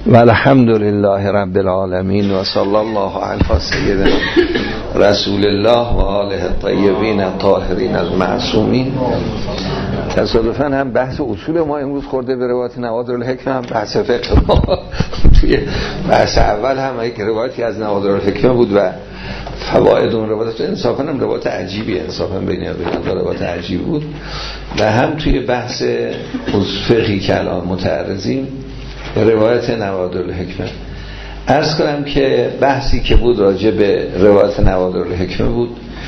و الحمد لله رب العالمین و صلی الله علی سیدنا رسول الله و آله الطیبین الطاهرین المعصومین. تصادفاً هم بحث اصول ما امروز خورده به روایت نوادرالحکمه، هم بحث فقه ما توی بحث اول هم یک روایتی از نوادرالحکمه بود و فواید اون روایت انصافاً هم روایت عجیبی، انصافاً بین روایت عجیبی بود و هم توی بحث فقهی که الان متعرضیم روایت نوادرالحکمه. عرض کنم که بحثی که بود راجع به روایت نوادرالحکمه بود.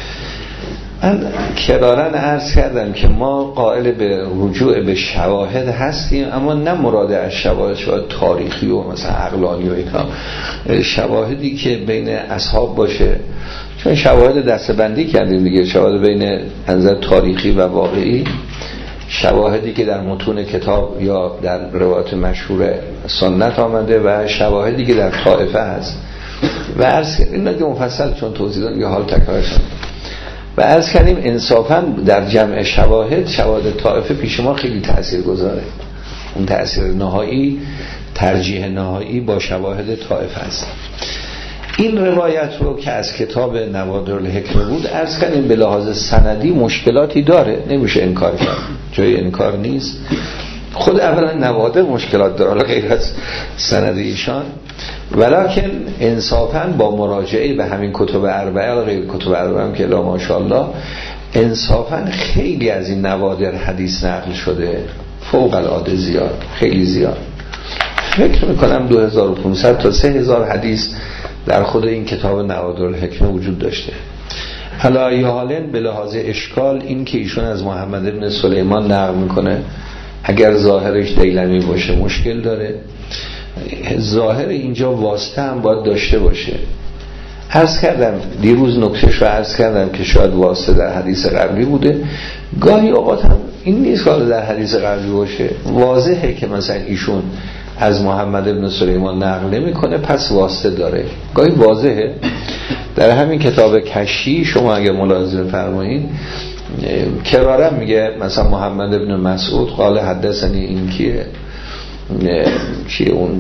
من کرارن عرض کردم که ما قائل به رجوع به شواهد هستیم، اما نه مراد از شواهد تاریخی و مثلا عقلانی و اینا، شواهدی که بین اصحاب باشه، چون شواهد دستبندی کردیم دیگه، شواهد بین انظر تاریخی و واقعی، شواهدی که در متون کتاب یا در روایات مشهور سنت آمده و شواهدی که در طائفه هست و عرض این نگه مفصل چون توضیح دادم یه حال تکرار شد و عرض کردیم انصافا در جمع شواهد طائفه پیش ما خیلی تأثیر گذاره. اون تأثیر نهایی، ترجیح نهایی با شواهد طائفه هست. این روایت رو که از کتاب نوادرالحکمه بود عرض کردیم به لحاظ سندی مشکلاتی داره، نمیشه انکار کرد، جای انکار نیست. خود اولا نوادر مشکلات داره غیر از سند ایشان، ولکن انصافا با مراجعه به همین کتب اربعه و غیر کتب اربعه هم که الا ماشاءالله انصافا خیلی از این نوادر حدیث نقل شده، فوق العاده زیاد، خیلی زیاد. فکر میکنم 2500 تا 3000 حدیث در خود این کتاب نوادرالحکمه وجود داشته. علی حالن به لحاظ اشکال این که ایشون از محمد بن سلیمان نقل میکنه، اگر ظاهرش دیلمی باشه مشکل داره. ظاهر اینجا واسطه هم باید داشته باشه. عرض کردم دیروز نکتهش رو عرض کردم که شاید واسطه در حدیث قبلی بوده، گاهی اوقات هم این نیست که در حدیث قبلی باشه، واضحه که مثلا ایشون از محمد بن سلیمان نقل نمیکنه پس واسطه داره، گاهی واضحه. در همین کتاب کشی شما اگر ملاحظه فرمایید کرارم میگه مثلا محمد بن مسعود قال حدثنی این کیه اون،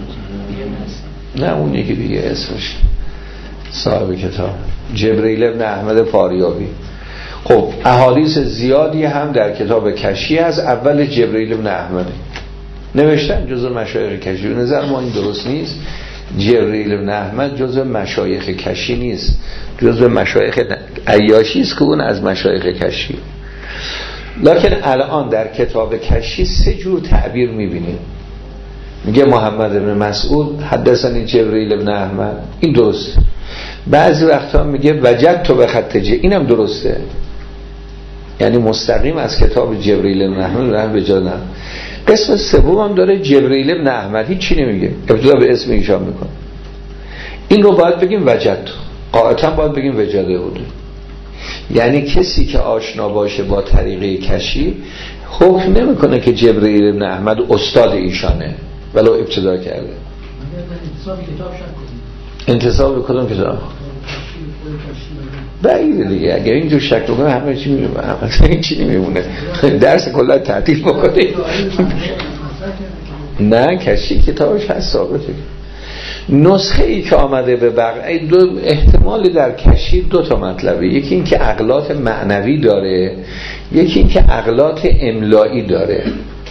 نه اون یکی دیگه اسمش صاحب کتاب جبریل بن احمد فاریابی. خب احادیث زیادی هم در کتاب کشی هست، اول جبریل بن احمد نوشتن جزء مشایخ کشی. به نظر ما این درست نیست. جبریل بن احمد جزء مشایخ کشی نیست، جزء مشایخ عیاشی است که اون از مشایخ کشی. لکن الان در کتاب کشی 3 جور تعبیر میبینیم. میگه محمد بن مسعود حدثنی جبریل بن احمد، این درسته. بعضی وقتا میگه وجدت به خط اینم درسته، یعنی مستقیم از کتاب جبریل بن احمد رحم به جا. قسم سوم هم داره جبریل بن احمد هیچ چی نمیگه، ابتدا به اسم ایشان میکنه. این رو باید بگیم وجد، قاعدتا باید بگیم وجده بوده. یعنی کسی که آشنا باشه با طریقه کشی حکم نمیکنه که جبریل بن احمد استاد ایشانه ولو ابتدا کرده. انتصاب کدوم کتاب؟ بعیده دیگه، اگر اینجور شکل کنه همه چی میمونه، همه چی نمیمونه، درس کلا تعطیل بکنه. نه کشی کتابش هست ثابته. نسخه ای که آمده به بقیه دو احتمال در کشی 2 تا مطلبه، یکی این که عقلات معنوی داره، یکی این که عقلات املایی داره.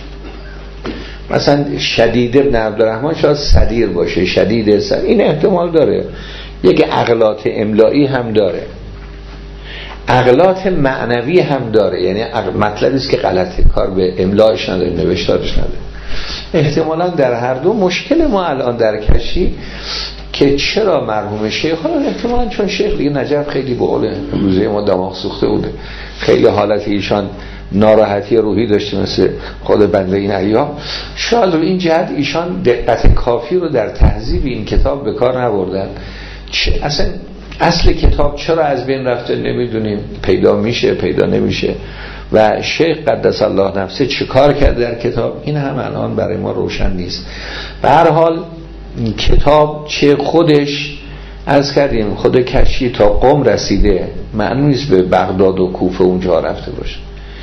مثلا شدید ابن عبدالرحمن شاید صدیر باشه، شدید صدیر، این احتمال داره. یک عقلات املایی هم داره، عقلات معنوی هم داره، یعنی مطلبی است که غلطه، کار به املاش نداره، نوشتارش نداره. احتمالا در هر دو. مشکل ما الان در کشی که چرا مرحوم شیخ، حالا احتمالا چون شیخ دیگه نجف خیلی به قول امروزه ما دماغ سوخته بوده، خیلی حالت ایشان ناراحتی روحی داشته مثل خود بنده این ایام، شاید رو این جهت ایشان دقت کافی رو در تهذیب این کتاب به کار نبردن. اصلا اصل کتاب چرا از بین رفته نمیدونیم، پیدا میشه پیدا نمیشه و شیخ قدس الله نفسه چه کار کرده در کتاب، این هم الان برای ما روشن نیست. به هر حال این کتاب چه خودش عرض کردیم خود کشی تا قم رسیده، معنی نیست به بغداد و کوفه اونجا رفته باشه.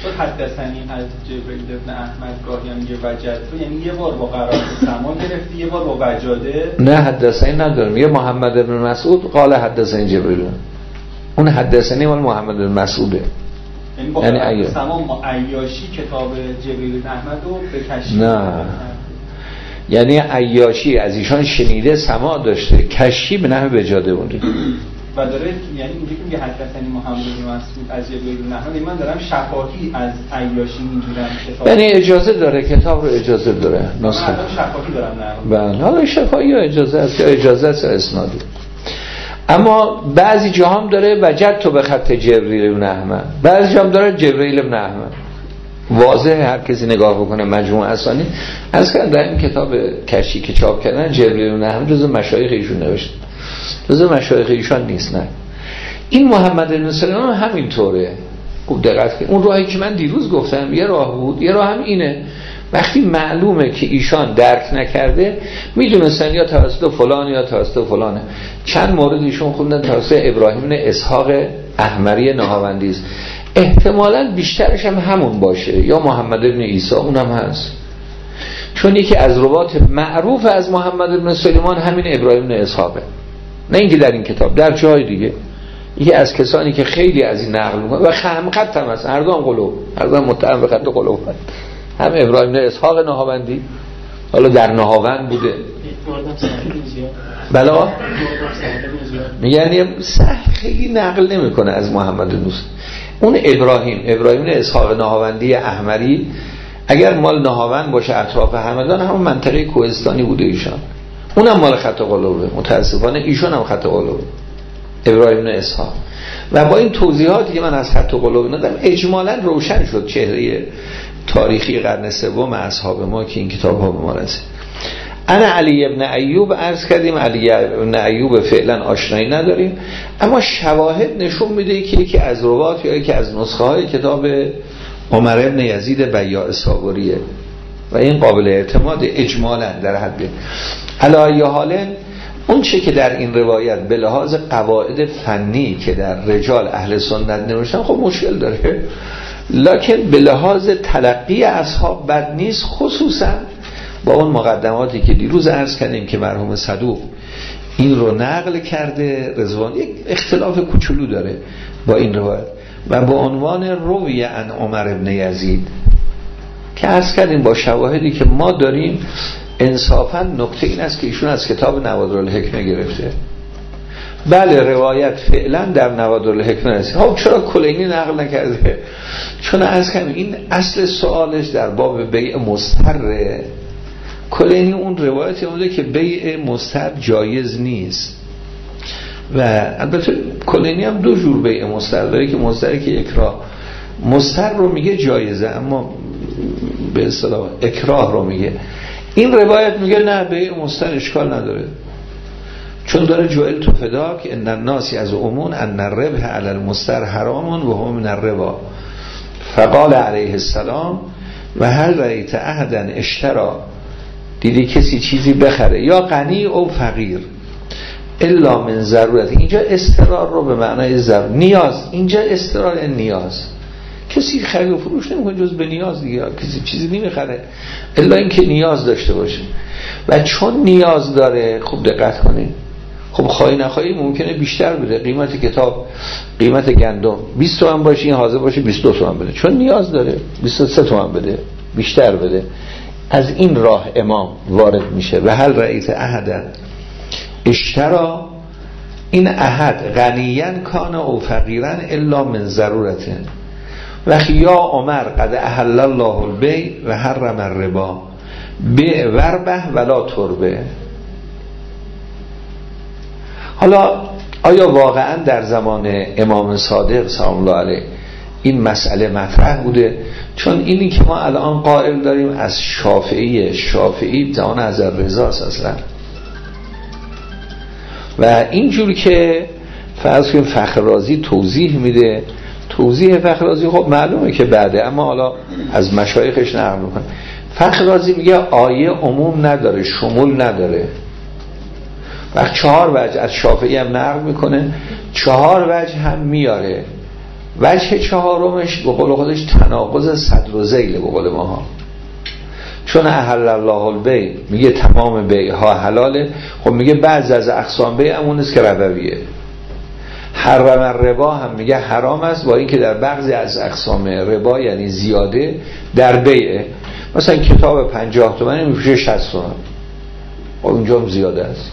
حدثنی از جبرئیل ابن احمد گاهی هم یه وجده، یعنی یه بار با قرائت سما گرفتی، یه بار با وجاده. نه حدثنی ندارم. یه محمد بن مسعود قال حدثنی جبرئیل، اون حدثنی مال محمد بن مسعوده. یعنی با قرائت سما عیاشی کتاب جبرئیل ابن احمد رو به کشی. نه یعنی عیاشی از ایشان شنیده سما داشته، کشی به نحو وجاده بوده. و داره یعنی اینجا که میگه حدثنی محمد بن مسعود از جبرئیل بن احمد، من دارم شفاهی از عیاشی میگیرم کتاب، یعنی اجازه داره کتاب رو اجازه داره نسخه. من شفاهی دارم نقل. بله حالا شفاهی یا اجازه است یا اجازه است اسنادی. اما بعضی جا هم داره وجد تو به خط جبرئیل بن احمد، بعضی جا هم داره جبرئیل بن احمد. واضحه هر کسی نگاه بکنه مجموع اسانی از که در این کتاب کشی که چاپ کردن جبرئیل بن احمد جزو مشایخ ایشون نوشته، جزو مشایخ ایشان نیست. نه این محمد بن سلمان همین طوره. خوب دقت کنید، اون راهی که من دیروز گفتم یه راه بود، یه راه هم اینه. وقتی معلومه که ایشان درک نکرده، میدونستن یا توسط فلان یا توسط فلانه. چند مورد ایشون خوندن توسط ابراهیم بن اسحاق احمری نهاوندی است، احتمالاً بیشترش هم همون باشه، یا محمد بن عیسی اونم هست، چون یکی از روات معروف از محمد بن سلیمان همین ابراهیم بن اسحاقه. نه اینکه در این کتاب، در جای دیگه یکی از کسانی که خیلی از این نقل میکنه و هم خط هم هست، هر دو هم قلوب، هر دو هم متهم به خط قلوب هست. هم ابراهیم بن اسحاق نهاوندی، حالا در نهاوند بوده. بلا یعنی خیلی نقل نمیکنه از محمد بن اون ابراهیم بن اسحاق نهاوندی احمری، اگر مال نهاوند باشه اطراف همدان، همون منطقه کوهستانی بوده ایشان، اونم مال خط قلوبه. متاسفانه ایشون هم خط قلوبه، ابراهیم بن اسحاق. و با این توضیحاتی که من از خط قلوب ندم اجمالا روشن شد چهره تاریخی قرن سوم اصحاب ما که این کتاب ها به ما رسید. انا علی ابن ایوب عرض کردیم، علی ابن ایوب فعلا آشنایی نداریم، اما شواهد نشون میده که یکی از روات یا یکی از نسخه های کتاب عمر ابن یزید بیاع صابریه و این قابل اعتماد اجمالا در حد علی حال. اون چه که در این روایت به لحاظ قواعد فنی که در رجال اهل سنت نوشتن خب مشکل داره، لکن به لحاظ تلقی اصحاب بد نیست، خصوصا با اون مقدماتی که دیروز عرض کردیم که مرحوم صدوق این رو نقل کرده. رضوان یک اختلاف کوچولو داره با این روایت و با عنوان روی عن عمر ابن یزید که عرض کردیم با شواهدی که ما داریم. انصافا نکته این است که ایشون از کتاب نوادرالحکمه گرفته. بله روایت فعلا در نوادرالحکمه است. خب چرا کلینی نقل نکرده؟ چون عرض کردیم این اصل سوالش در باب بیع مستر. کلینی اون روایتی بوده که بیع مستر جایز نیست و البته کلینی هم دو جور بیع مستر داره که مستری که اکراه، مستر رو میگه جایزه اما به اصطلاح اکراه رو میگه. این روایت میگه نه بیع مستر اشکال نداره، چون داره جوئل تو فدا که ان الناس از عمون ان الربح علی المستر حرام و هم من الربا فقال علیه السلام و هل رأیت احدا اشترا، دیدی کسی چیزی بخره یا غنی او فقیر الا من ضرورت. اینجا استرار رو به معنای ضرورت، نیاز، اینجا استرار نیاز. کسی خرید و فروش نمیکنه جز به نیاز دیگه، کسی چیزی نمیخره الا اینکه نیاز داشته باشه و چون نیاز داره. خوب دقت کنید، خب خواهی نخواهی ممکنه بیشتر بده قیمت کتاب، قیمت گندم 20 تومن باشه این حاضر باشه 22 تومن بده، چون نیاز داره 23 تومن بده بیشتر بده. از این راه امام وارد میشه و هل رأیت احدا اشترا، این احد غنیان کان او فقیرن الا من ضرورته و یا عمر قد احل الله البیع و حرم الربا بیع وربه ولا تربه. حالا آیا واقعا در زمان امام صادق سلام الله علیه این مسئله مطرح بوده؟ چون اینی که ما الان قائل داریم از شافعی زمان از رضاست اصلا و اینجور که فرض کنیم فخر رازی توضیح میده، توضیح فخر رازی خب معلومه که بعده، اما حالا از مشایخش نقل میکنه. فخر رازی میگه آیه عموم نداره، شمول نداره. وقت 4 وجه از شافعی هم نقل میکنه، 4 وجه هم میاره. وجه چهارمش به قول خودش تناقض صدر و ذیل به قول ماها، چون احل الله البیع میگه تمام بیع ها حلاله، خب میگه بعضی از اقسام بیع همون است که ربویه. حرم الربا هم میگه حرام است، با اینکه در بعضی از اقسام ربا یعنی زیاده در بیعه، مثلا کتاب 50 تومانی میفروشه 60 تومن، اونجا هم زیاده است.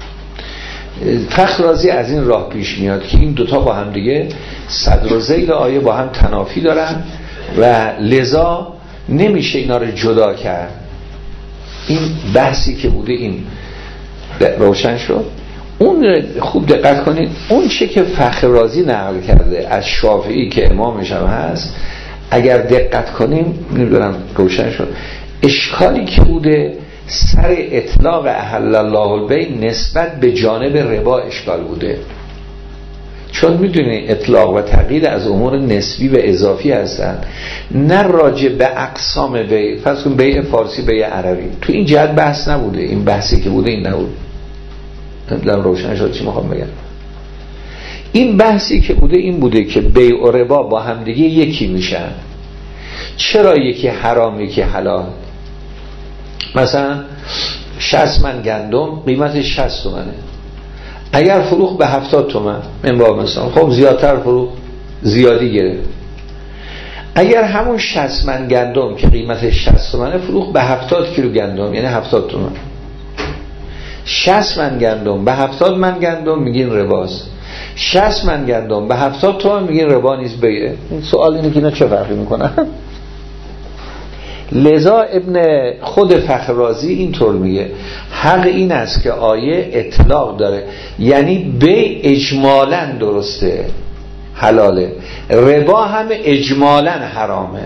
فخر رازی از این راه پیش میاد که این دوتا با هم دیگه صدر و ذیل آیه با هم تنافی دارن و لذا نمیشه اینا رو جدا کرد. این بحثی که بوده این روشن شد. اون خوب دقت کنید، اون چه که فخر رازی نقل کرده از شافعی که امامش هم هست، اگر دقت کنیم نمیدونم روشن شد، اشکالی که بوده سر اطلاق احل الله البیع نسبت به جانب ربا اشکال بوده، چون میدونی اطلاق و تقیید از امور نسبی و اضافی هستن، نه راجع به اقسام بیع. فرض کن بیع فارسی بیع عربی، تو این جهت بحث نبوده، این بحثی که بوده این نبود. نمیدونم روشن شد چی میخوام بگم. این بحثی که بوده این بوده که بیع و ربا با هم دیگه یکی میشن. چرا یکی حرام یکی حلال؟ مثلا 60 من گندم قیمتش 60 تومنه، اگر فروخت به 70 تومن من با مثلا خب زیادتر فروخت زیادی گرفت. اگر همون 60 من گندم که قیمتش 60 تومنه فروخت به 70 کیلو گندم یعنی 70 تومن، 60 من گندم به 70 من گندم میگین رباست، 60 من گندم به 70 تومن میگین ربا نیست بیعه. این سوال اینه که اینا چه فرقی میکنن؟ لذا ابن خود فخر رازی اینطور میگه حق این است که آیه اطلاق داره، یعنی بیع اجمالاً درسته حلاله، ربا هم اجمالاً حرامه.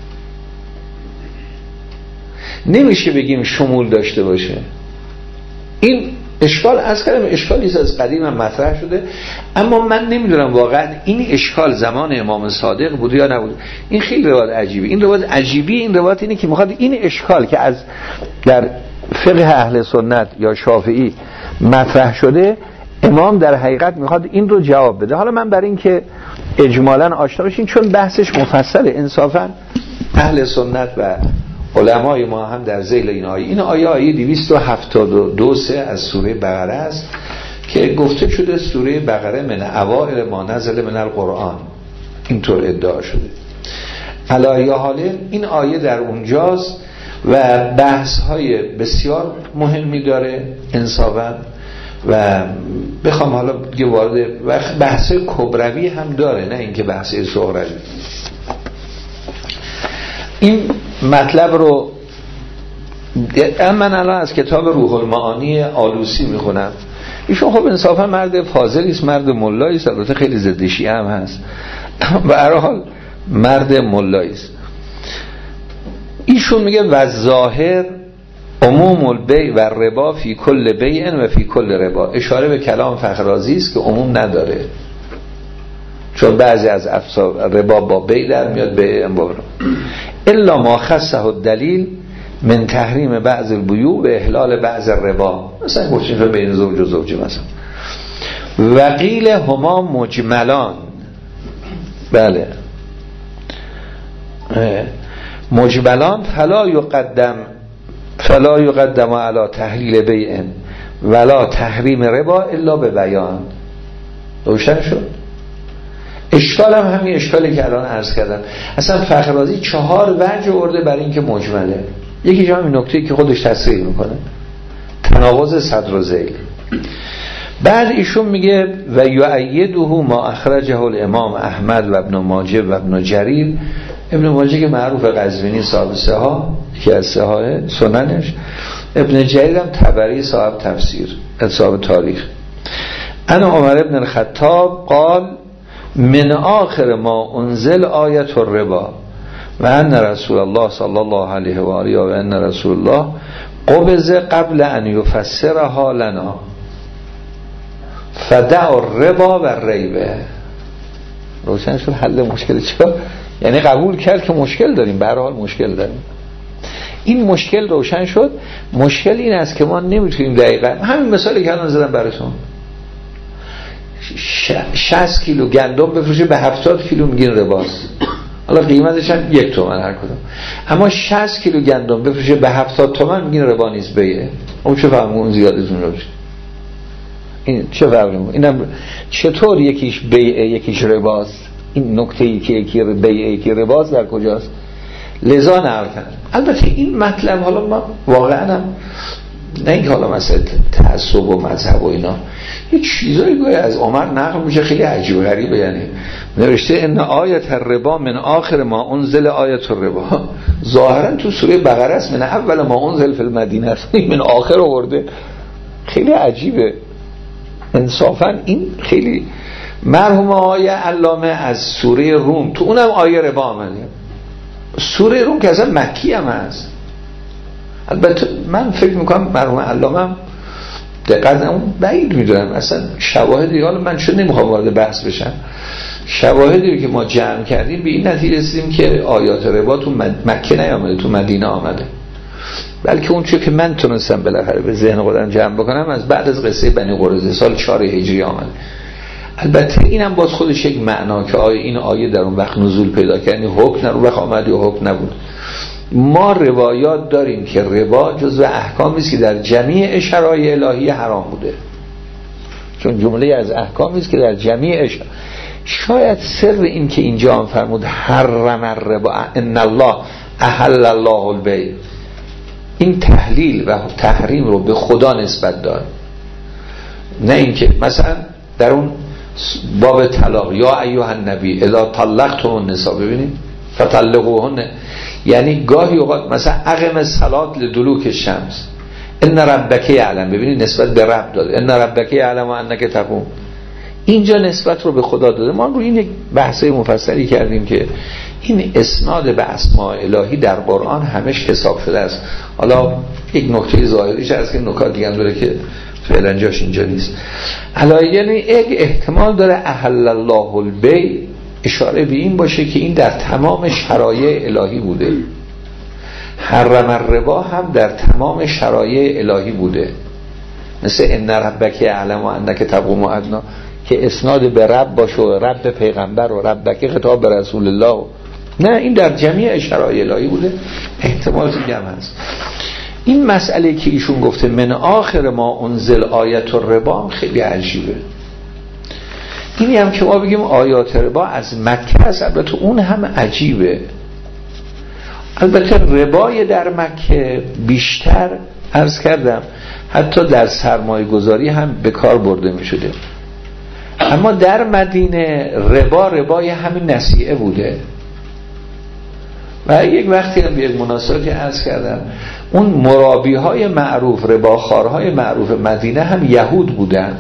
نمیشه بگیم شمول داشته باشه. این اشکال از کلمه اشکالی از قدیم هم مطرح شده، اما من نمیدونم واقعا این اشکال زمان امام صادق بوده یا نبوده. این خیلی روایت عجیبی. این روایت عجیبی، این روایت اینه که میخواد این اشکال که از در فقه اهل سنت یا شافعی مطرح شده، امام در حقیقت میخواد این رو جواب بده. حالا من برای این که اجمالاً آشنا بشین، چون بحثش مفصله، انصافاً اهل سنت و علمای ما هم در ذیل این آیه 272 از سوره بقره است که گفته شده سوره بقره من اوائل ما نزل من القرآن، اینطور ادعا شده. علی حال این آیه در اونجاست و بحث های بسیار مهمی داره انصافا، و بخوام حالا دیگه وارد بحث کبروی هم داره، نه اینکه بحث صغروی. این مطلب رو من الان از کتاب روح المعانی آلوسی میخونم. ایشون خب انصافا مرد فاضلی است، مرد ملایی است، البته خیلی ضد شیعه هم هست و هر حال مرد ملایی است. ایشون میگه و ظاهر عموم البیع و ربا فی کل بیع و فی کل ربا، اشاره به کلام فخر رازی است که عموم نداره، چون بعضی از افسار ربا با بیع در میاد بیع با الا ما خصه الدلیل من تحریم بعض البیوع و احلال بعض الربا، مثلا گفتیم بین زوج و زوجه مثلا. و قیل هما مجملان، بله مجملان فلا یقدم علی تحلیل بیع ولا تحریم ربا الا به بیان. روشن شد؟ اشکال هم همین اشکالی که الان عرض کردم. اصلا فخر رازی 4 وجه آورده برای اینکه مجمله. یکی همین نکته که خودش تصریح میکنه، تناقض صدر و ذیل. بعد ایشون میگه و یؤیده ما اخرجه الامام احمد و ابن ماجه و ابن جریر. ابن ماجه که معروف قزوینی صاحب سها، یکی از سهای سننش، ابن جریر هم طبری صاحب تفسیر صاحب تاریخ. انا عمر ابن الخطاب قال من آخر ما انزل آیت الربا و ان رسول الله صلی الله علیه و آله و ان رسول الله قبض قبل ان یفسرها لنا فدع الربا و ریبه. روشن شد حل مشکل چرا؟ یعنی قبول کرد که مشکل داریم، به هر حال مشکل داریم. این مشکل روشن شد. مشکل این است که ما نمیتونیم دقیقاً همین مثالی که الان زدم براتون، 60 کیلو گندم بفروشه به 70 کیلو میگین رباست. حالا قیمتش هم 1 تومن هر کدوم. اما 60 کیلو گندم بفروشه به 70 تومن میگین ربا نیست بیه. اون چه فهمه اون زیادتون رو بشه. این چه فرقی میکنه؟ اینم چطور یکیش بیعه یکیش رباست؟ این نکته‌ای که یکی بیعه یکی رباست در کجاست؟ لذا نقل کردن. البته این مطلب حالا ما واقعا هم نه اینکه حالا مثلا تعصب و مذهب و اینا یه چیزایی گویا از عمر نقل میشه خیلی عجیب غریبه. یعنی نوشته ان آیت الربا من آخر ما انزل آیت الربا، ظاهرا تو سوره بقره است من اول ما انزل فی المدینه است، من آخر آورده. خیلی عجیبه انصافا. این خیلی مرحوم آیه علامه از سوره روم تو اونم آیه ربا آمده. سوره روم که اصلا مکی هم هست. البته من فکر میکنم مرحوم علامه هم دقیقا اون بعید میدونم اصلا شواهدی، حالا من چون نمیخوام وارد بحث بشم، شواهدی که ما جمع کردیم به این نتیجه رسیدیم که آیات ربا تو مکه نیامده، تو مدینه آمده. بلکه اون چون که من تونستم بالاخره به ذهن خودم جمع بکنم از بعد از قصه بنی قریظه سال 4 هجری آمد. البته اینم باز خودش یک معنا که این آیه در اون وقت نزول پیدا کرد، یعنی حکم در اون وقت آمد یا حکم نبود. ما روایات داریم که ربا جزو احکامی است که در جمیع شرایع الهی حرام بوده، چون جمله از احکامی است که در جمیع شاید سر این که اینجا هم فرمود حرم الربا ان الله احل الله البیع، این تحلیل و تحریم رو به خدا نسبت داد، نه اینکه مثلا در اون باب طلاق یا ایها النبی اذا طلقتم النساء ببینید فطلقوهن، یعنی گاهی اوقات مثلا اقم الصلاة لدلوک الشمس ان ربک یعلم، ببینید نسبت به رب داده، ان ربک یعلم انک تقوم، اینجا نسبت رو به خدا داده. ما رو این یک بحثه مفصلی کردیم که این اسناد به اسماء الهی در قرآن همش حساب شده است. حالا یک نکته ظاهریش هست که نکات دیگه هم داره که فعلا جاش اینجا نیست. یعنی یک احتمال داره احل الله البیع اشاره به این باشه که این در تمام شرایع الهی بوده. حرم الربا هم در تمام شرایع الهی بوده، مثل ان ربک یعلم انک تقوم ادنی که اسناد به رب باشه و رب پیغمبر و ربک خطاب به رسول الله. نه، این در جمیع شرایع الهی بوده. احتمال دیگه هم هست. این مسئله که ایشون گفته من آخر ما انزل آیت الربا خیلی عجیبه. اینی هم که ما بگیم آیات ربا از مکه است، البته اون هم عجیبه. البته ربای در مکه بیشتر عرض کردم حتی در سرمایه گذاری هم به کار برده می شده، اما در مدینه ربای همین نصیعه بوده. و یک وقتی هم به یک مناسبتی عرض کردم اون مرابی های معروف، رباخوارهای معروف مدینه هم یهود بودن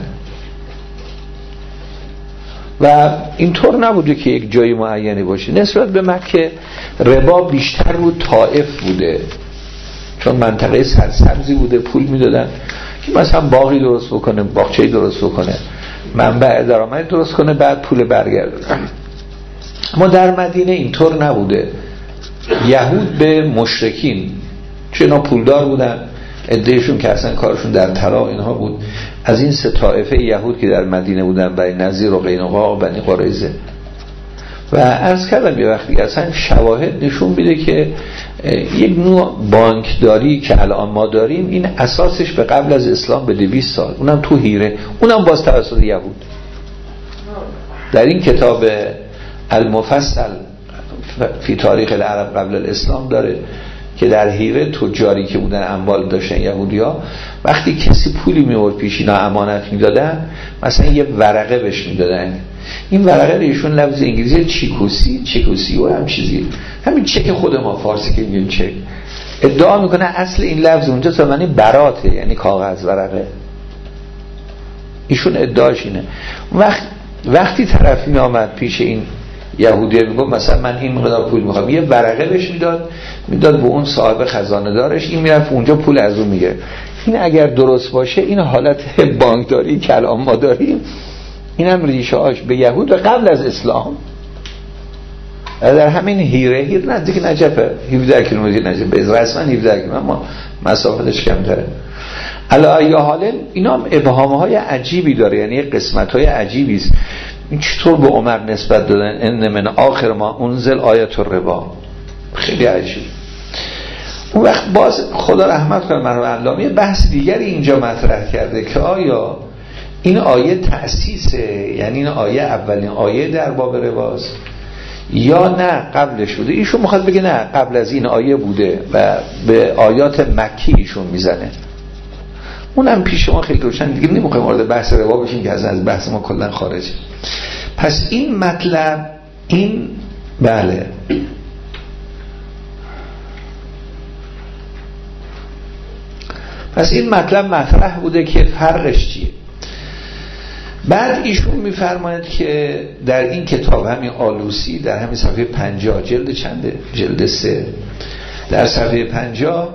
و اینطور نبوده که یک جای معینی باشه. نسبت به مکه ربا بیشتر رو طائف بوده، چون منطقه سرسبزی بوده، پول میدادن که مثلا باغی درست بکنه، باغچه‌ای درست بکنه، منبع درآمد درست کنه، بعد پول برگردونه. اما در مدینه اینطور نبوده. یهود به مشرکین، چون اینا پولدار بودن، عدهشون که اصلا کارشون در طلا اینها بود، از این سه طایفه یهود که در مدینه بودن، بنی نضیر و قینقاع و بنی قریظه. و عرض کردم یه وقتی اصلا شواهد نشون میده که یک نوع بانکداری که الان ما داریم این اساسش به قبل از اسلام به 200 سال، اونم تو هیره، اونم باز توسط یهود. در این کتاب المفصل فی تاریخ العرب قبل الاسلام داره که در هیره تجاری که بودن اموال داشتن یهودیا، وقتی کسی پولی میورد پیش اینا امانت میدادن، مثلا یه ورقه بهش میدادن، این ورقه ایشون لفظ انگلیسی چکوسی و هم چیزی، همین چک خود ما فارسی که میگیم چک، ادعا میکنه اصل این لفظ اونجا تا معنی براته، یعنی کاغذ ورقه. ایشون ادعاش اینه. وقتی طرف میآمد پیش این یهودیه میگفت مثلا من این مقدار پول میخوام، یه ورقه بهش میداد به اون صاحب خزانه دارش، این میرفت اونجا پول از اون میگه. این اگر درست باشه این حالت بانکداری که الان ما داریم، این هم ریشه هاش به یهود و قبل از اسلام. در همین هیر نزدیک نجفه، 17 کیلومتر نجف، رسما 17 کیلومتر، اما مسافتش کمتره. علی ای حال اینا هم ابهام‌های عجیبی داره، یعنی قسمت‌های عجیبی است. این چطور به عمر نسبت دادن ان من آخر ما انزل آیت الربا، خیلی عجیب. اون وقت باز خدا رحمت کنه مرحوم علامه بحث دیگری اینجا مطرح کرده که آیا این آیه تأسیسه، یعنی این آیه اولین آیه در باب رباست یا نه قبلش بوده. ایشون میخواد بگه نه قبل از این آیه بوده و به آیات مکی ایشون میزنه. اونم پیش ما خیلی روشن، دیگه نمیخوایم وارد بحث ربا بشیم که از بحث ما کلا خارجه. پس این مطلب این بله پس این مطلب مطرح بوده که فرقش چیه. بعد ایشون میفرماید که در این کتاب همین آلوسی در همین صفحه 50 جلد چنده؟ جلد 3 در صفحه 50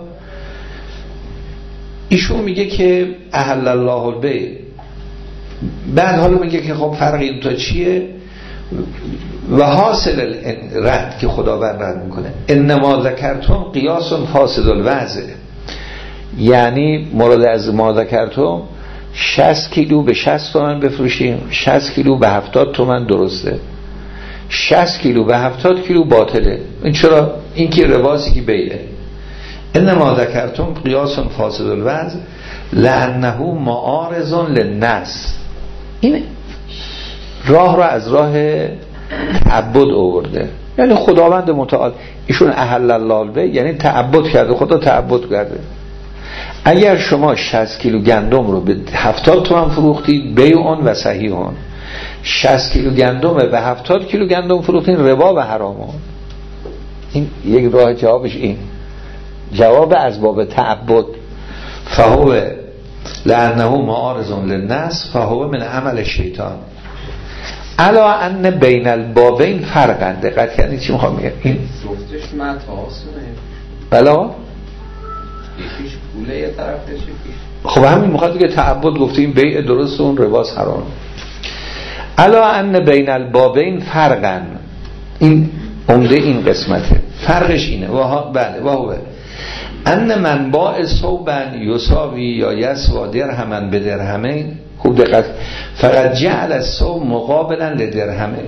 ایشون میگه که احل الله البیع. بعد حالا میگه که خب فرق این تا چیه و حاصل رد که خداوند رد میکنه انما ذکرتم قیاس فاسد الوضع، یعنی مورد از ما ذکرتم 60 کیلو به 60 تومن بفروشیم، 60 کیلو به 70 تومن درسته، 60 کیلو به 70 کیلو باطله. این چرا؟ این که رباسی که بیعه. انما ذکرتم قیاس فاسد الوضع لانه معارض للنص. این راه را از راه تعبد آورده، یعنی خداوند متعال ایشون احل الله البیع یعنی تعبد کرده، خدا تعبد کرده. اگر شما 60 کیلو گندم رو به 70 تومن فروختید بیعون و صحیحون، 60 کیلو گندم به 70 کیلو گندم فروختین ربا و حرامون. این یک راه جوابش، این جواب از باب تعبد. فهو لانه معارض للنص فهو من عمل شیطان الا ان بین البابین فرقا. دقت کردید چی میخوام بگم؟ این گفتش متاسونه بلا یکیش پوله یه طرف یکیش. خب همین میخواد که تعبد گفته این بیع درست اون رباس حرام. الا ان بین البابین فرقا، این عمده این قسمته. فرقش اینه بله وهو ان من باع ثوبا یساوی یا یسوا درهما به درهمین. خوب دقت، فقط جعل الثوب مقابلا لدرهمین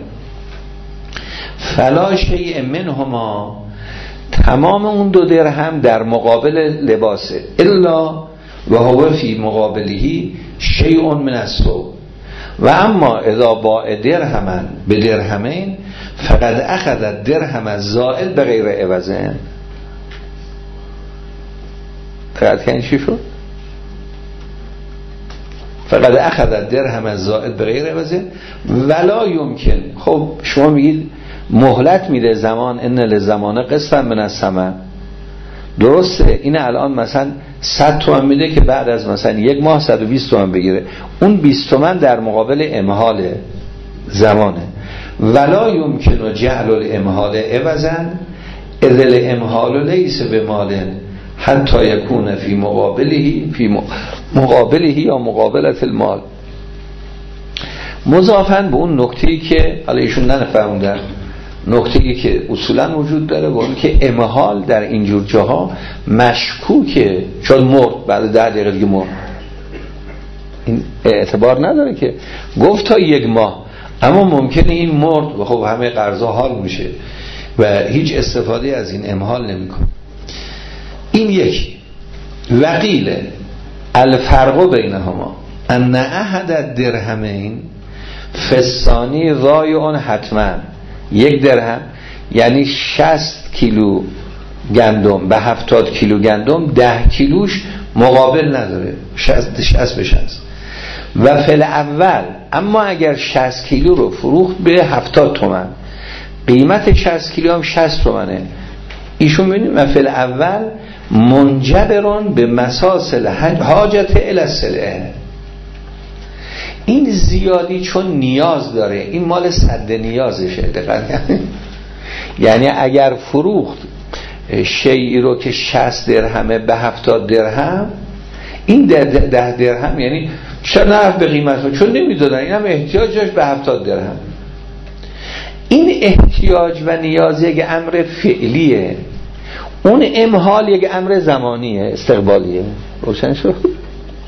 فلا شیء منهما، تمام اون 2 درهم در مقابل لباسه الا و هو فی مقابلهی شیء من الثوب و اما اذا باع درهما به درهمین فقد اخذ الدرهم الزائل به غیر عوضه. فقط کنی چی شد؟ فقد اخذ الدرهم الزائل به غیر عوضه ولا یمکن. خب شما میگید مهلت میده زمان، ان لزمان قسطا من الثمن، درسته. این الان مثلا 100 تومن میده که بعد از مثلا یک ماه 120 تومن بگیره، اون 20 تومن در مقابل امهال زمانه. ولا یمکن جعل الامهال عوضا اذ الامهال لیس بمال حتی یکون فی مقابلهی یا مقابلت المال. مضافاً به اون نکته‌ای که حالا ایشون نفهموندن، نکته‌ای که اصولاً وجود داره و اون که امهال در اینجور جاها مشکوکه، چون مرد بعد 10 دقیقه دیگه مرد، این اعتبار نداره که گفت تا 1 ماه، اما ممکنه این مرد و خب همه قرضا حال میشه و هیچ استفاده از این امهال نمیکنه. این یکی. وقیل الفرق بینهما ان احد الدرهمین فستانی ضایع حتما. 1 درهم یعنی 60 کیلو گندم به 70 کیلو گندم 10 کیلوش مقابل نداره، 60 به 60. و فل اول اما اگر 60 کیلو رو فروخت به 70 تومن، قیمت 60 کیلو هم 60 تومنه، ایشون ببینید و فل اول منجبرون به مساسل حاجت الی السلعه. این زیادی چون نیاز داره، این مال سد نیازشه. دقیقاً یعنی اگر فروخت شیئی رو که 60 درهمه به 70 درهم، این 10 درهم یعنی چرا نرفت به قیمت رو؟ چون نمیدادن، این هم احتیاجش به 70 درهم. این احتیاج و نیاز یک امر فعلیه، اون امحال یک امر زمانیه، استقبالیه. روشن شد؟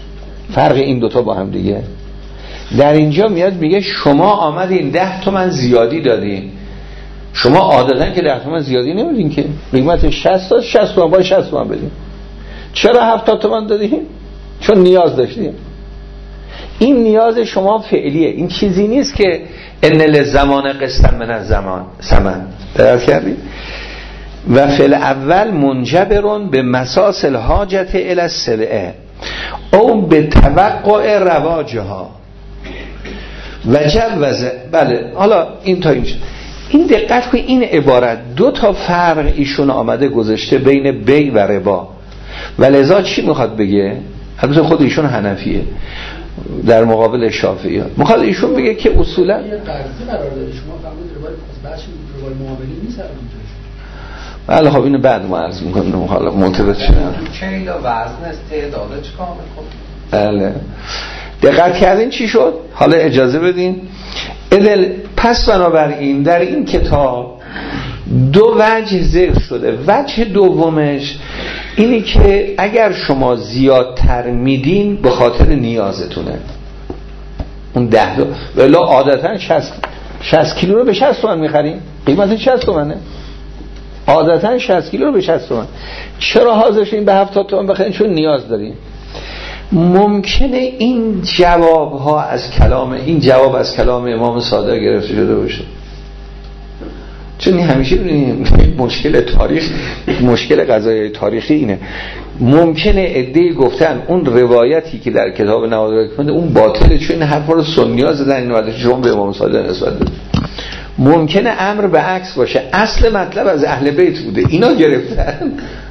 فرق این دوتا با هم دیگه. در اینجا میاد میگه شما آمدین 10 تومن زیادی دادین. شما عادتا که 10 تومن زیادی نمیدین که، قیمت 60 تا 60 تومن باید 60 تومن بدین. چرا 70 تومن دادین؟ چون نیاز داشتین. این نیاز شما فعلیه، این چیزی نیست که ان للزمان قسطا من الزمان ثمن. درک کردید؟ و فعل اول منجبرون به مساس الحاجت الی السلعه او به توقع رواجها و جوزه. بله حالا این تا اینجا این دقت کنید، این عبارت 2 تا فرق ایشون آمده گذاشته بین بی و ربا و لذا چی میخواد بگه؟ البته خود ایشون حنفیه در مقابل شافعی ها، میخواد ایشون بگه که اصولا یه قرضی قرار داره، شما فهمید ربای بخش ربای معاملی نیست. بله خب اینو بعد ما عرض میکنم حالا معتبر شدن کیل و وزن است تعداد چیکار میکنه. بله دقت کردین چی شد؟ حالا اجازه بدین پس بنابراین در این کتاب 2 وجه ذکر شده. وجه دومش اینی که اگر شما زیادتر میدین به خاطر نیازتونه، اون 10 ولی عادتا 60 کیلو رو به 60 تومن میخرین، قیمت 60 تومنه، عادتا 60 کیلو رو به 60 تومن. چرا حاضر شدین به 70 تومن بخرین؟ چون نیاز دارین. ممکنه این جواب از کلام امام صادق گرفته شده باشه، چون همیشه مشکل تاریخ، مشکل قضایای تاریخی اینه. ممکنه عده‌ای گفتن اون روایتی که در کتاب نوادر کنده اون باطله، چون این حرفا رو سنی‌ها زدن، این وقتی شما به امام صادق نسبت بدید. ممکنه امر به عکس باشه، اصل مطلب از اهل بیت بوده، اینا گرفتن.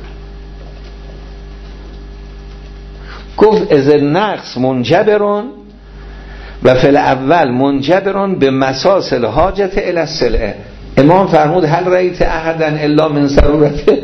گفت از نقص منجبرون و فعل اول منجبرون به مساس الحاجت الی السلعه. امام فرمود هل رأیت احدا الا من ضرورته.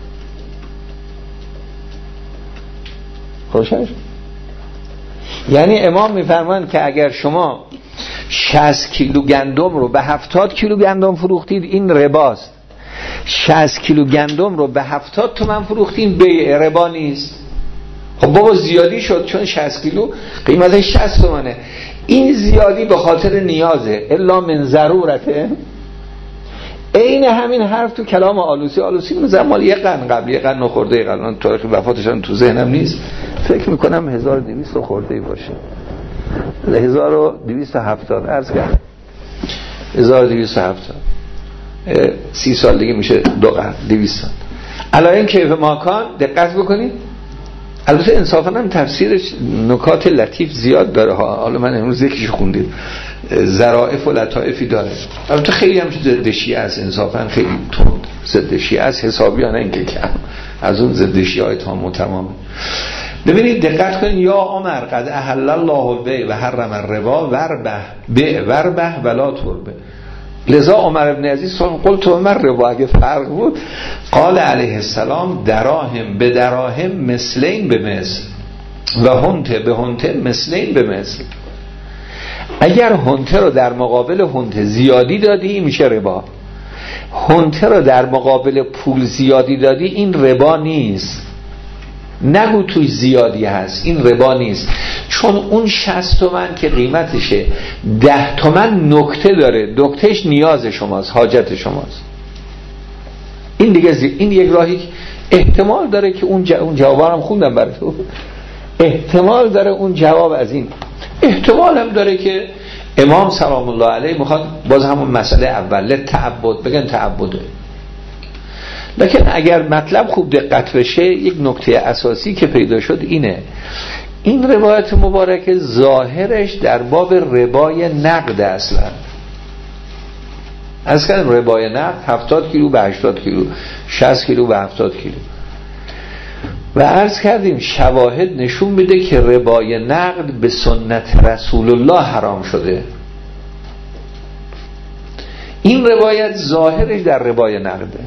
خوشش؟ یعنی امام میفرمایند که اگر شما 60 کیلو گندم رو به 70 کیلو گندم فروختید این رباست، 60 کیلو گندم رو به 70 تومن فروختید بیع ربا نیست. خب بابا زیادی شد، چون 60 کیلو قیمتش 60 تومنه، این زیادی به خاطر نیازه الا من ضرورته. این همین حرف تو کلام آلوسی مال یه قرن قبل، یه قرن خورده، قرن تاریخ وفاتش تو ذهنم نیست، فکر میکنم 1200 خورده باشه، 1270 عرض کردم 1270 30 سال دیگه میشه 2 قرن 200 سال. علایه کیف ماکان دقت بکنید. البته انصافا هم تفسیرش نکات لطیف زیاد داره ها، حالا من امروز یکیش خوندیم، ظرافت و لطائفی داره. البته خیلی هم ضد شیعه است، انصافا خیلی تند ضد شیعه است، حسابیانه اینکه کم از اون ضد شیعه های تام و تمامه. ببینید دقت کنید، یا عمر قد احل الله البیع و حرم الربا وربه ولا تربه. لذا عمر ابن عزیز قلت عمر ربا اگه فرق بود، قال علیه السلام دراهم به دراهم مثلین به مثل و هنته به هنته مثلین به مثل. اگر هنته رو در مقابل هنته زیادی دادی میشه ربا، هنته رو در مقابل پول زیادی دادی این ربا نیست. نگو توی زیادی هست، این ربا نیست، چون اون 60 تومن که قیمتشه 10 تومن نکته داره، نکتهش نیاز شماست، حاجت شماست. این دیگه این یک راهی احتمال داره که اون جواب هم خوندم برای تو، احتمال داره اون جواب از این، احتمال هم داره که امام سلام الله علیه میخواد باز همون مسئله اول تعبد بگن تعبده. لکن اگر مطلب خوب دقت بشه یک نکته اساسی که پیدا شد اینه، این روایت مبارکه ظاهرش در باب ربای نقد اصلا. از کردم ربای نقد 70 کیلو به 80 کیلو، 60 کیلو به 70 کیلو. و عرض کردیم شواهد نشون میده که ربای نقد به سنت رسول الله حرام شده. این روایت ظاهرش در ربای نقده.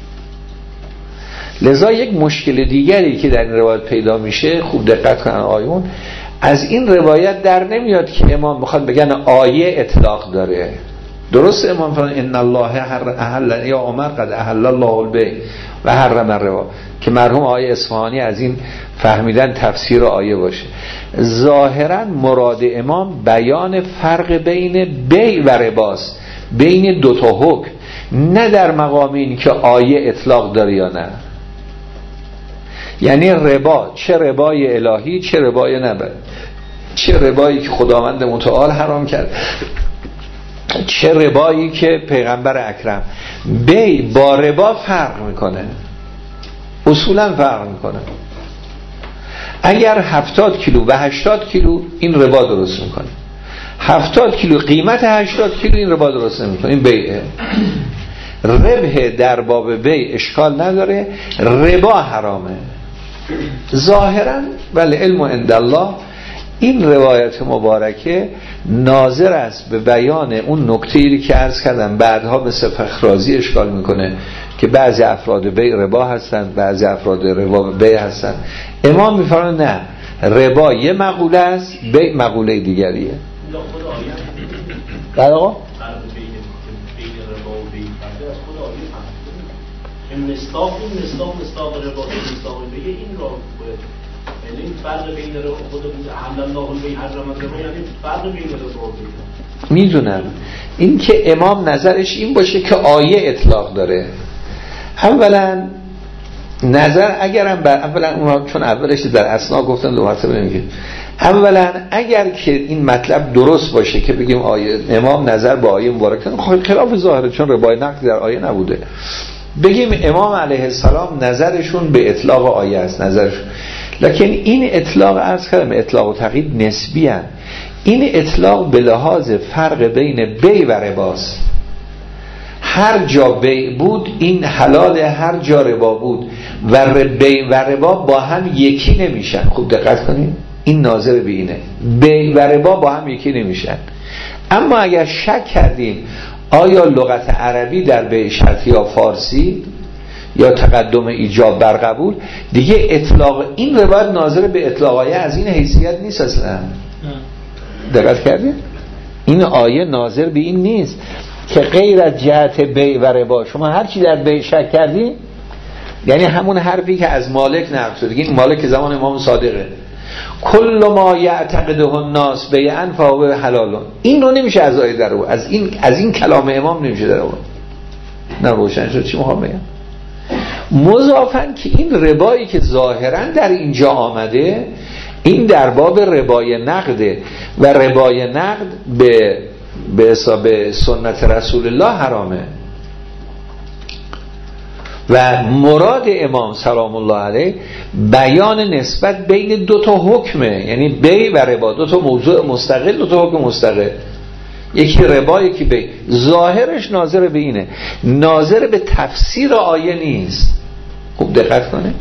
لذا یک مشکل دیگری که در این روایت پیدا میشه، خوب دقت کنن آیون، از این روایت در نمیاد که امام میخواد بگن آیه اطلاق داره، درست امام فرمود ان الله احل یا عمر قد احل الله البیع و حرم الربا، که مرحوم آقای اصفهانی از این فهمیدن تفسیر آیه باشه. ظاهرا مراد امام بیان فرق بین بیع و رباست، بین دو تا حکم، نه در مقام این که آیه اطلاق داره یا نه. یعنی ربا، چه ربای الهی چه ربای نبوی، چه ربایی که خداوند متعال حرام کرد چه ربایی که پیغمبر اکرم. بیع با ربا فرق میکنه، اصولا فرق میکنه. اگر 70 کیلو و 80 کیلو این ربا درست میکنه، 70 کیلو قیمت 80 کیلو این ربا درست نمیکنه، این بیعه. ربح در باب بیع اشکال نداره، ربا حرامه ظاهرا، ولی علم عند الله. این روایت مبارکه ناظر است به بیان اون نکته‌ای که عرض کردم، بعدها به فخر رازی اشکال میکنه که بعضی افراد بیع ربا هستند، بعضی افراد ربا بیع هستند. امام میفرماید نه، ربا یه مقوله است، بیع مقوله دیگریه. بعد آقا مصداق ربا مصداق بیع این را یعنی فرق بین رو خود حمل الله البیع حرم الربا، یعنی فرق بین ربا و بیع. میدونم این که امام نظرش این باشه که آیه اطلاق داره. اولا نظر اگرم اولا چون اولش در اسنا گفتن دو مرتبه نمیگه، اولا اگر که این مطلب درست باشه که بگیم آیه امام نظر به آیه مبارکه خلاف ظاهره، چون ربای نقد در آیه نبوده، بگیم امام علیه السلام نظرشون به اطلاق آیه است نظرشون. لکن این اطلاق عرض کردم اطلاق و تقیید نسبی هست. این اطلاق به لحاظ فرق بین بیع و رباست. هر جا بیع بود این حلال، هر جا ربا بود و بیع و ربا با هم یکی نمیشن. خوب دقت کنید، این ناظر به اینه، بیع و ربا با هم یکی نمیشن. اما اگر شک کردیم آیا لغت عربی در بیع شرطی یا فارسی یا تقدم ایجاب بر قبول، دیگه اطلاق این روایت ناظر به اطلاق آیه از این حیثیت نیست اصلا. دقت کردید؟ این آیه ناظر به این نیست که غیر از جهت بیع و ربا شما هر چی در بیع شک کردی، یعنی همون حرفی که از مالک نقل شده، این مالک زمان امام صادقه، کل ما یعتقده الناس بیعا فهو حلال، این رو نمیشه از آیه در رو، از این کلام امام نمیشه در رو. نه روشن شد چی میخوام بگم؟ مضافاً که این ربایی که ظاهراً در اینجا آمده این در باب ربای نقده و ربای نقد به حساب سنت رسول الله حرامه. و مراد امام سلام الله علیه بیان نسبت بین دو تا حکمه، یعنی بیع و ربا، دو تا موضوع مستقل، دو تا حکم مستقل، یکی ربا یکی بیع. ظاهرش ناظر به اینه، ناظر به تفسیر آیه نیست. خوب دقت کنه،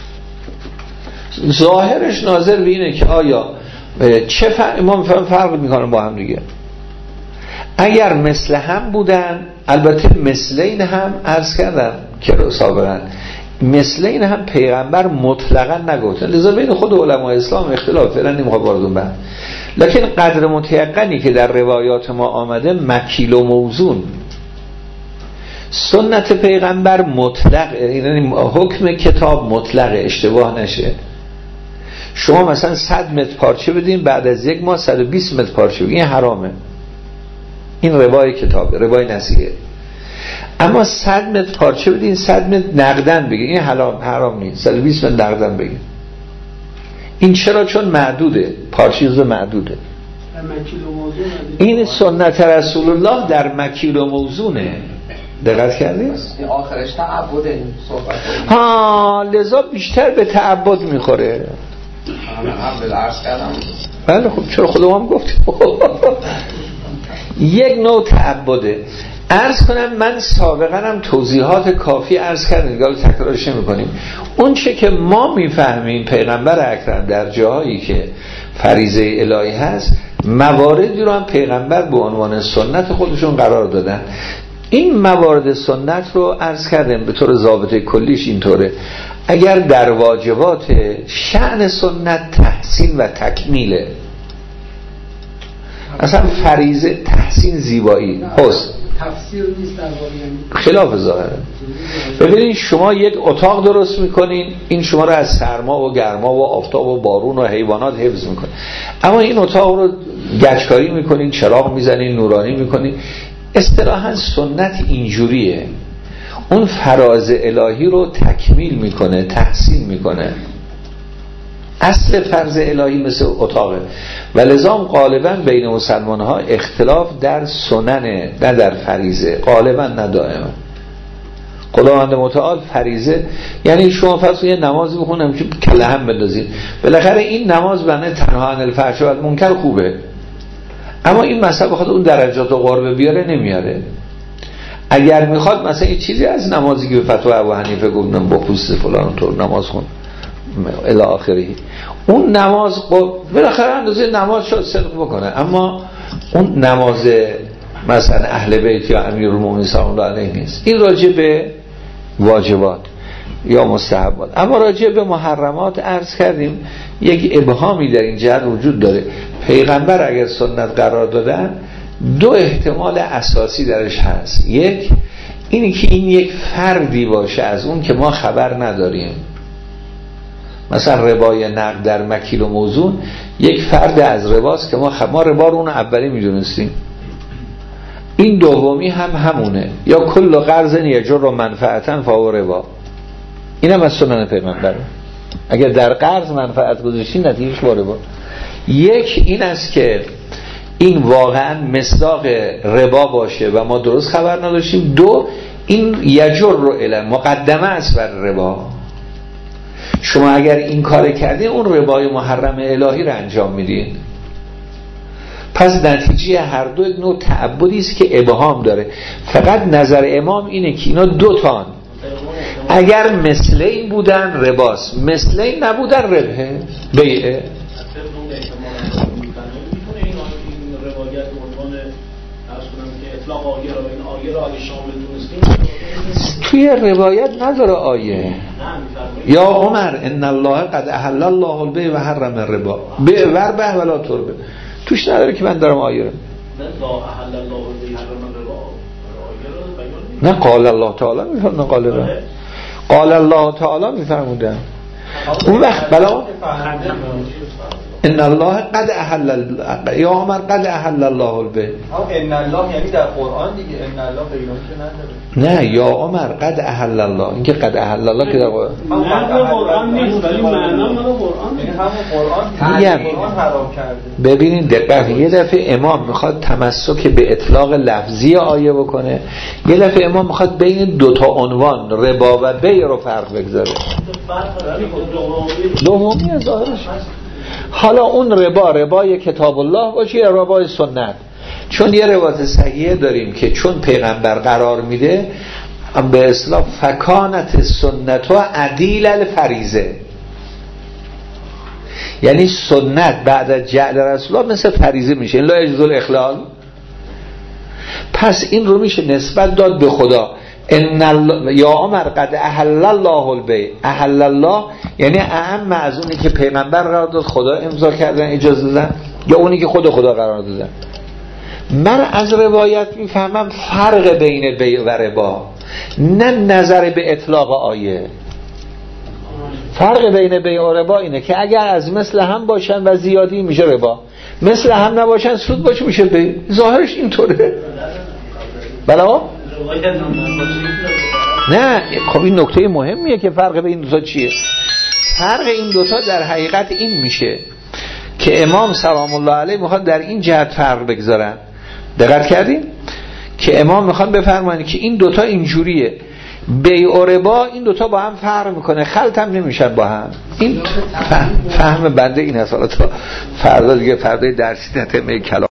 ظاهرش ناظر به اینه که آیا چه فرق میکنه با هم دیگه. اگر مثل هم بودن، البته مثلین هم عرض کردم که سابقا مثلین هم پیغمبر مطلقا نگفتن، لذا بین خود علماء اسلام اختلاف، فعلا نمیخواد وارد اون بحث. لکن قدر متیقنی که در روایات ما آمده مکیل و موزون، سنت پیغمبر مطلق، یعنی حکم کتاب مطلق، اشتباه نشه. شما مثلا 100 متر پارچه بدین، بعد از یک ماه 120 متر پارچه بدین، این حرامه، این روای کتابه، روای نصیحه. اما 100 متر پارچه بدین 100 متر نقدن بگین، این حرام نیست. 120 متر نقدن بگین. این چرا؟ چون معدوده، پارچه جزو معدوده. این سنت رسول الله در مکیل و موزونه. دقت کردید؟ آخرش تعبده این صحبت. ها، لذا بیشتر به تعبد میخوره. قبل عرض کردم. بله خب چرا خودم هم گفتیم. یک نوع تعبده. عرض کنم من سابقا هم توضیحات کافی عرض کردم، دیگه تکرارش نمی‌کنیم. اون چه که ما میفهمیم پیغمبر اکرم در جاهایی که فریضه الهی هست، مواردی رو هم پیغمبر به عنوان سنت خودشون قرار دادن. این موارد سنت رو عرض کردم به طور ضابطه کلیش اینطوره: اگر در واجبات شأن سنت تحسین و تکمیله، مثلا فریضه تحسین زیبایی، حسن، تفسیر نیست در واقع، خلاف ظاهره. ببینید شما یک اتاق درست میکنین، این شما رو از سرما و گرما و آفتاب و بارون و حیوانات حفظ میکنه، اما این اتاق رو گچکاری میکنین، چراغ میزنین، نورانی میکنین. اصطلاحاً سنت اینجوریه، اون فراز الهی رو تکمیل میکنه، تحسین میکنه. اصل فرض الهی مثل اتاقه و لذا غالبا بین مسلمان ها اختلاف در سننه نه در فریضه، غالبا نه دائما. خداوند متعال فریضه یعنی شما فرض یه نماز بخونم که کله هم بندازید، بالاخره این نماز بنده تنها عن الفحشاء و المنکر خوبه، اما این مسئله بخواد اون درجات و قربه بیاره نمیاره. اگر میخواد مثلا این چیزی از نمازی که به فتوی ابو حنیفه گفتم با پوست فلان طور نماز خون الی آخره، اون نماز بالاخره اندازه نماز شد صدق بکنه، اما اون نماز مثلا اهل بیت یا امیرالمومنین سلام الله علیه نیست. این راجع به واجبات یا مستحبات. اما راجع به محرمات عرض کردیم یک ابهامی در این جهت وجود داره. پیغمبر اگر سنت قرار دادن دو احتمال اساسی درش هست. یک اینی که این یک فردی باشه از اون که ما خبر نداریم، مثلا ربای نقد در مکیل و موزون یک فرد از رباست که ما ربا رو اون اولی میدونستیم، این دومی هم همونه، یا کل قرض یجر رو منفعتن فهو ربا، این هم از سنن پیغمبر. اگر در قرض منفعت گذاشتی نتیجهش با ربا. یک این است که این واقعا مصداق ربا باشه و ما درست خبر نداشتیم. دو این یجر رو علم مقدمه است بر ربا. شما اگر این کار کردین اون ربای محرم الهی رو انجام میدین. پس نتیجه هر دو یک نوع تعبدی است که ابهام داره. فقط نظر امام اینه که اینا دو تان اگر مثل این بودن رباست، مثل این نبودن ربحه بیعه. توی روایت نداره آیه یا عمر ان الله قد احل الله البیع و حرم الربا بیع وربح ولا تربه، توش نداره که من دارم آیه رو. نه قال الله تعالی میفرمونه، قال الله تعالی میفرمودن اون وقت بلا ان الله قد احل یا عمر قد احل الله البیع. ان الله یعنی در قرآن دیگه، ان الله غیره که نداره. نه یا عمر قد احل الله، اینکه قد احل الله که در قرآن نیست ولی معنا مال قرآن، یعنی همون قرآن حرام کرده. ببینید دقیقاً یه دفعه امام میخواد تمسک به اطلاق لفظی آیه بکنه، یه دفعه امام میخواد بین دو تا عنوان ربا و بیع رو فرق بگذاره. دومی ظاهرش حالا اون ربای کتاب الله باشه یا ربای سنت، چون یه روایت صحیحه داریم که چون پیغمبر قرار میده به اصطلاح فکانت سنت و عدیل الفریضه، یعنی سنت بعد از جعل رسول الله مثل فریضه میشه، این لا یجوز الاخلال. پس این رو میشه نسبت داد به خدا. ان یا عمر قد احل الله البیع، احل الله یعنی اهم از اونی که پیغمبر قرار داد خدا امضا کردن اجازه دادن یا اونی که خود خدا قرار دادن. من از روایت میفهمم فرق بین بیع و ربا، نه نظر به اطلاق آیه. فرق بین بیع و ربا اینه که اگر از مثل هم باشن و زیادی میشه ربا، مثل هم نباشن سود باشه میشه بیع. ظاهرش اینطوره. بلا نه خب این نکته مهمیه که فرق بین این دوتا چیه. فرق این دوتا در حقیقت این میشه که امام سلام الله علیه میخواد در این جهت فرق بگذارن. دقت کردین که امام میخواد بفرمایند که این دوتا اینجوریه، بیع و ربا این دوتا با هم فرق میکنه، خلط هم نمیشن با هم. این فهم بنده این هست. حالا تا فردا دیگه فردای درسی نتمه کلام